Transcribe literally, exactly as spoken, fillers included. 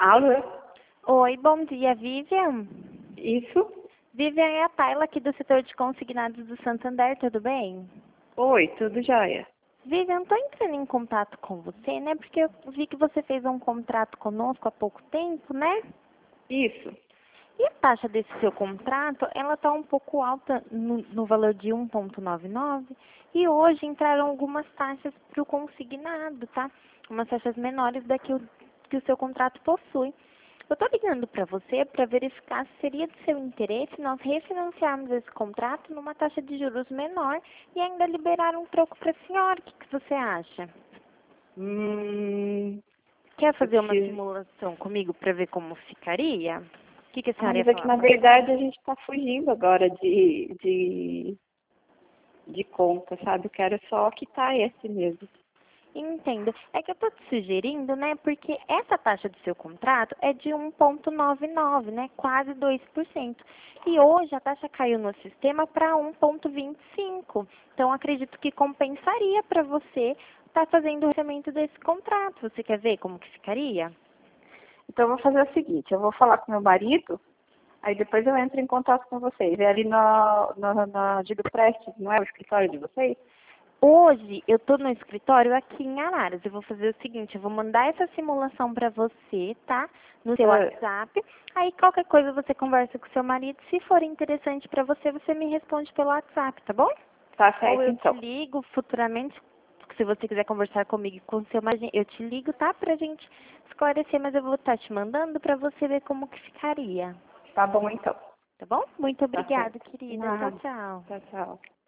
Alô? Oi, bom dia, Vivian. Isso? Vivian é a Tayla aqui do setor de consignados do Santander, tudo bem? Oi, tudo jóia. Vivian, estou entrando em contato com você, né? Porque eu vi que você fez um contrato conosco há pouco tempo, né? Isso. E a taxa desse seu contrato, ela está um pouco alta no, no valor de um vírgula noventa e nove e hoje entraram algumas taxas para o consignado, tá? Umas taxas menores da que o, que o seu contrato possui. Eu estou ligando para você para verificar se seria de seu interesse nós refinanciarmos esse contrato numa taxa de juros menor e ainda liberar um troco para a senhora. O que, que você acha? Hum, Quer eu fazer uma preciso... simulação comigo para ver como ficaria? O que, que a Ah, senhora ia mas é que falar? na verdade a gente está fugindo agora de, de, de conta, sabe? Eu quero só quitar esse mesmo. Entendo. É que eu estou te sugerindo, né? Porque essa taxa do seu contrato é de um vírgula noventa e nove, né? Quase dois por cento. E hoje a taxa caiu no sistema para um vírgula vinte e cinco. Então acredito que compensaria para você estar fazendo o recebimento desse contrato. Você quer ver como que ficaria? Então eu vou fazer o seguinte, eu vou falar com meu marido, aí depois eu entro em contato com vocês. É ali na, na, na Digo Prestes, não é o escritório de vocês? Hoje eu estou no escritório aqui em Araras. Eu vou fazer o seguinte, eu vou mandar essa simulação para você, tá? No seu Ah, WhatsApp. Aí qualquer coisa você conversa com seu marido. Se for interessante para você, você me responde pelo WhatsApp, tá bom? tá Ou certo eu te então. ligo futuramente, se você quiser conversar comigo e com o seu marido, eu te ligo, tá? Pra gente esclarecer, mas eu vou estar te mandando para você ver como que ficaria. Tá bom então. Tá bom? Muito Tá obrigada, certo. querida. Tchau, Nada. tchau. Tchau, tchau.